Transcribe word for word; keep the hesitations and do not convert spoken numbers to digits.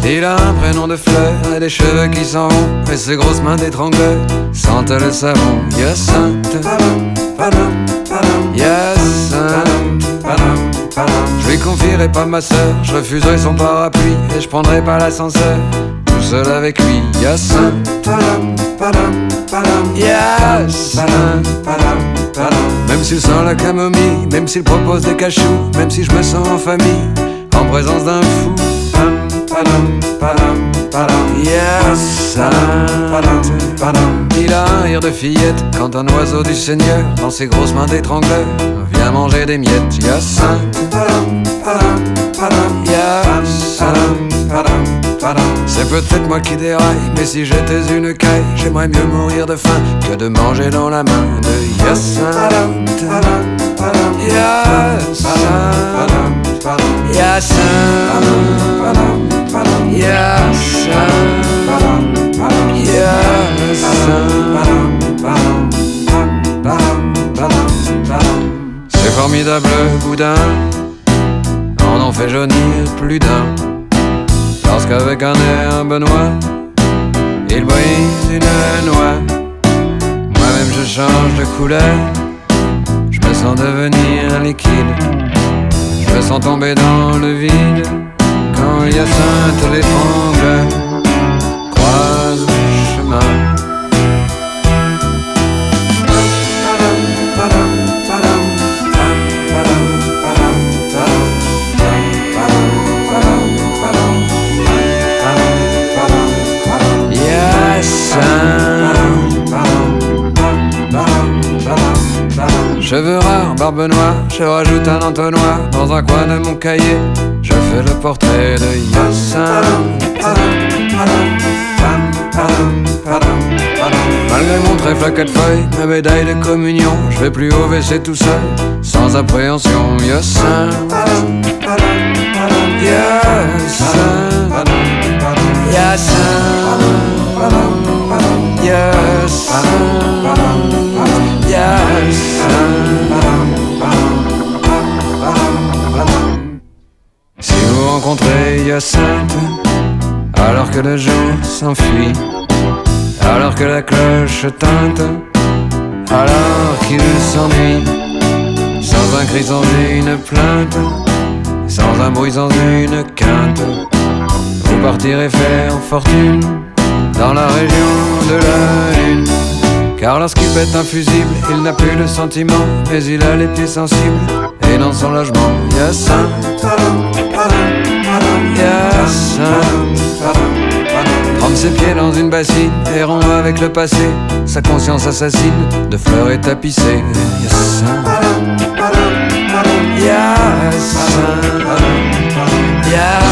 Il a un prénom de fleur et des cheveux qui s'en vont, et ses grosses mains d'étrangleur sentent le savon. Hyacinthe, Hyacinthe, je lui confierai pas ma sœur, je refuserai son parapluie, et je prendrai pas l'ascenseur, tout seul avec lui. Hyacinthe, Hyacinthe, même s'il sent la camomille, même s'il propose des cachous, même si je me sens en famille, en présence d'un fou. Hyacinthe, il a un rire de fillette quand un oiseau du Seigneur, dans ses grosses mains d'étrangleur, vient manger des miettes. Hyacinthe, Hyacinthe, c'est peut-être moi qui déraille, mais si j'étais une caille, j'aimerais mieux mourir de faim que de manger dans la main de Hyacinthe. Hyacinthe, Hyacinthe, c'est formidable boudin, on en fait jaunir plus d'un, lorsqu'avec un air benoît, il brise une noix. Moi-même je change de couleur, je me sens devenir liquide, je me sens tomber dans le vide, quand Hyacinthe l'étrangle croise le chemin. Cheveux rares, barbe noire, je rajoute un entonnoir dans un coin de mon cahier, je fais le portrait de Hyacinthe. Malgré mon trèfle à quatre feuilles, ma médaille de communion, je vais plus au W C tout seul, sans appréhension. Hyacinthe, Hyacinthe, Hyacinthe, Hyacinthe, si vous rencontrez Hyacinthe, alors que le jour s'enfuit, alors que la cloche tinte, alors qu'il s'ennuie, sans un cri, sans une plainte, sans un bruit, sans une quinte, vous partirez faire fortune dans la région de la lune. Car lorsqu'il pète un fusible, il n'a plus de sentiments, mais il a les pieds sensibles, et dans son logement, Hyacinthe, Hyacinthe, trempe ses pieds dans une bassine, et rompt avec le passé, sa conscience assassine, de fleurs et tapissée. Hyacinthe, Hyacinthe, Hyacinthe.